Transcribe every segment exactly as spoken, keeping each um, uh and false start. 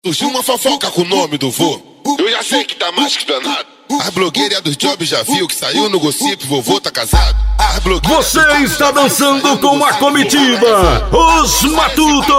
Surgiu uma fofoca com o nome do vô. Eu já sei que tá mais que danado. A blogueira dos jobs já viu que saiu no gossip, vovô tá casado. Você está dançando com a comitiva, os Matutos.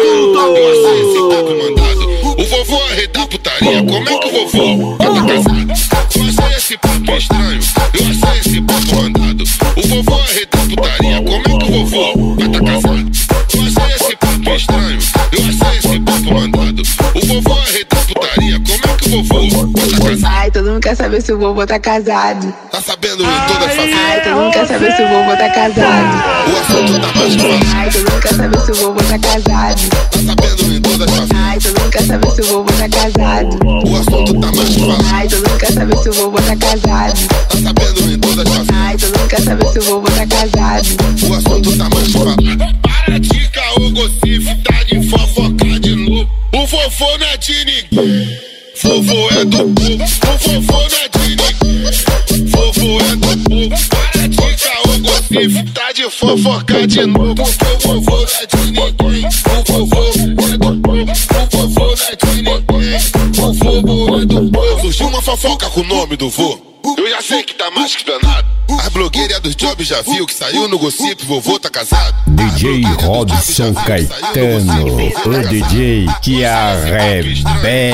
O vovô arreda putaria, como é que o vovô tá casado? Eu achei esse papo estranho, eu achei esse papo mandado. O vovô arreda putaria, como é que o vovô tá casado? Eu achei esse papo estranho, eu achei esse papo mandado. O vovô arreda putaria, como é que o vovô tá casado? Ai, todo mundo quer saber se o vovô tá casado. Tá sabendo em todas as favelas? Ai, todo mundo quer saber se o vovô tá casado. O assunto tá mais que falado. Ai, todo mundo quer saber se o vovô tá casado. Tá sabendo em todas as favelas? Ai, todo mundo quer saber se o vovô tá casado. O assunto tá mais que falado. Ai, todo mundo quer saber se o vovô tá casado. Tá sabendo em todas as favelas? Ai, todo mundo quer saber se o vovô tá casado. O assunto tá mais que falado. Para de caô, gossip, tá de fofoca de novo. O vovô não é de ninguém. Vovô é do povo. O vovô não é de ninguém. Vovô é do povo. Para de caô, gossip, tá de fofoca de novo. O vovô não é de ninguém. O vovô é do povo. O vovô não é de ninguém. O vovô é do povo. Surgiu uma fofoca com o nome do vô. Eu já sei que tá mais que danado. A blogueira dos jobs já viu que saiu no gossip, vovô tá casado. D J Robson Caetano, o D J que arrebenta.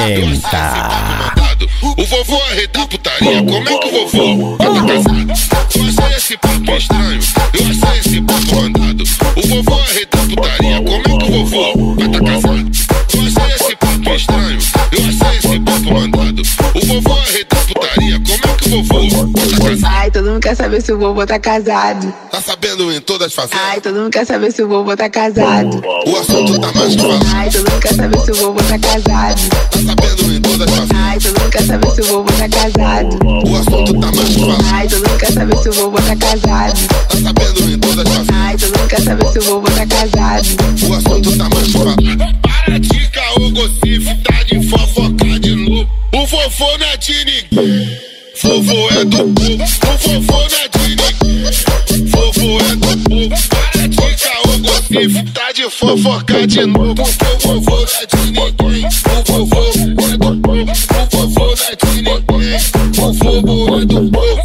O vovô arreda putaria, como é que o vovô tá casado? Eu achei esse papo estranho, eu achei esse papo mandado. O vovô arreda putaria, como é que o vovô tá casado? Eu achei esse papo estranho, eu achei esse papo mandado. O vovô arreda putaria, como é que o vovô tá casado? Ai, todo mundo quer saber se o vovô tá casado. Tá sabendo em todas as favelas? Ai, todo mundo quer saber se o vovô tá casado. O assunto tá mais que falado. Ai, todo mundo quer saber se o vovô tá casado. Tá sabendo em todas as favelas? Ai, todo mundo quer saber se o vovô tá casado. O assunto tá mais que falado. Ai, todo mundo quer saber se o vovô tá casado. Tá sabendo em todas as favelas? Ai, todo mundo quer saber se o vovô tá casado. O assunto tá mais que falado. Para de caô, gossip, tá de fofoca de novo. O vovô não é de ninguém. Vovô é do povo. O vovô não é de ninguém. Vovô é do povo. Para de caô, gossip, tá de fofoca de novo. O vovô não é de ninguém. O vovô é do povo. O vovô não é de ninguém. O vovô é do povo.